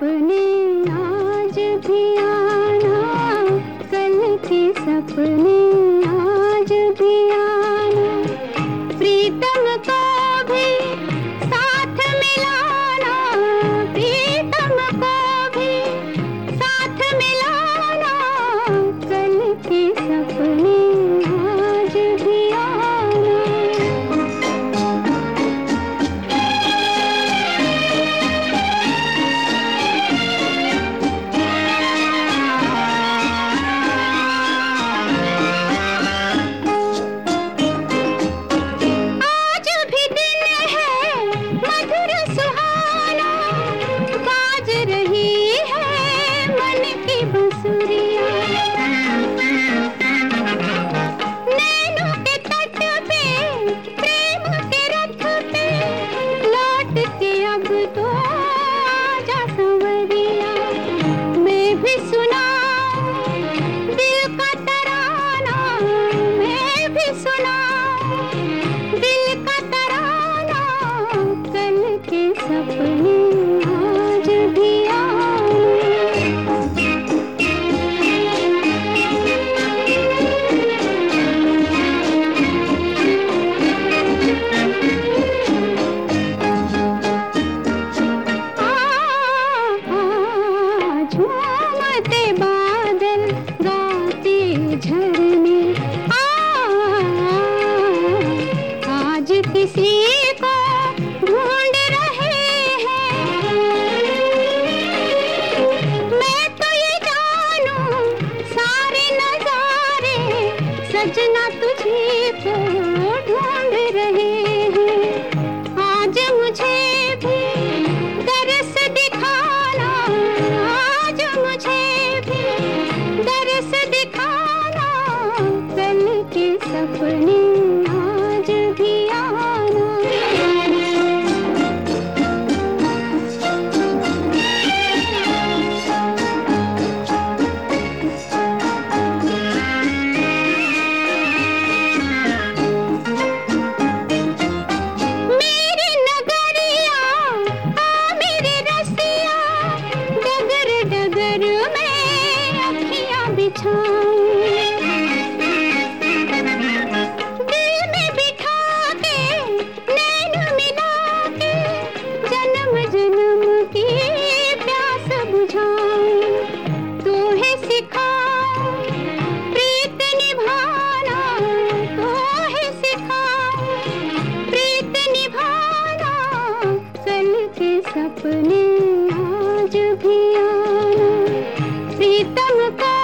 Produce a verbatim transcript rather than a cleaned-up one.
सपने आज भी आना, कल के सपने आज भी आना, प्रीतम को भी साथ मिलाना, प्रीतम को भी साथ मिलाना, कल के सपने आज भी आना। अब तो आजा संवरिया, मैं भी सुनाऊं दिल का तराना, मैं भी सुनाऊं दिल का तराना, कल के सपने आज भी झूमते बादल गाते झरने, आज किसी को ढूंढ रहे हैं, मैं तो ये जानूं सारे नजारे सजना तुझे को ढूंढ रहे हैं, आज मुझे भी दरस दिखाना, मुझे भी दरस दिखाना, कल के सपने आज भी आना। मेरी नगरिया आ मेरे रसिया, डगर डगर में अखियां बिछाऊं, दिल में बिठा के नैन मिला के जन्म जन्म की प्यास बुझाऊं, तूहे सिखाऊं प्रीत निभाना, तूहे सिखाऊं प्रीत निभाना, कल के सपने आज भी आना, प्रीतम को